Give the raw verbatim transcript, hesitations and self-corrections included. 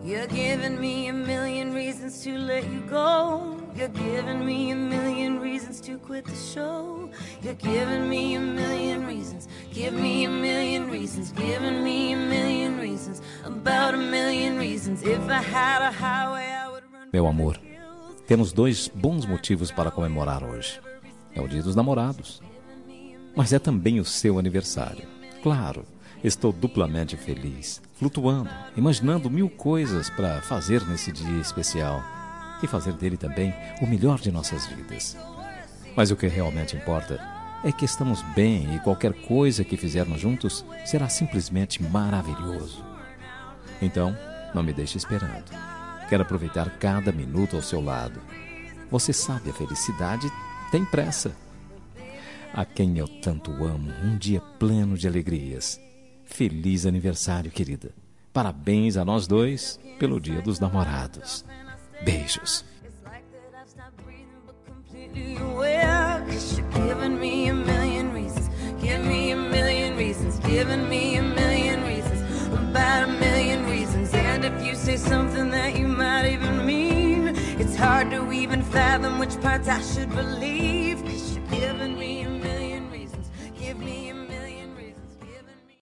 You're giving me a million reasons to let you go. You're giving me a million reasons to quit the show. You're giving me a million reasons. Give me a million reasons. Giving me a million reasons. About a million reasons. If I had a highway, I would run. Meu amor, temos dois bons motivos para comemorar hoje. É o Dia dos Namorados, mas é também o seu aniversário. Claro, estou duplamente feliz, flutuando, imaginando mil coisas para fazer nesse dia especial e fazer dele também o melhor de nossas vidas. Mas o que realmente importa é que estamos bem e qualquer coisa que fizermos juntos será simplesmente maravilhoso. Então, não me deixe esperando. Quero aproveitar cada minuto ao seu lado. Você sabe, a felicidade tem pressa. A quem eu tanto amo, um dia pleno de alegrias. Feliz aniversário, querida. Parabéns a nós dois pelo Dia dos Namorados. Beijos. It's hard to even fathom which parts I should believe, 'cause you're giving me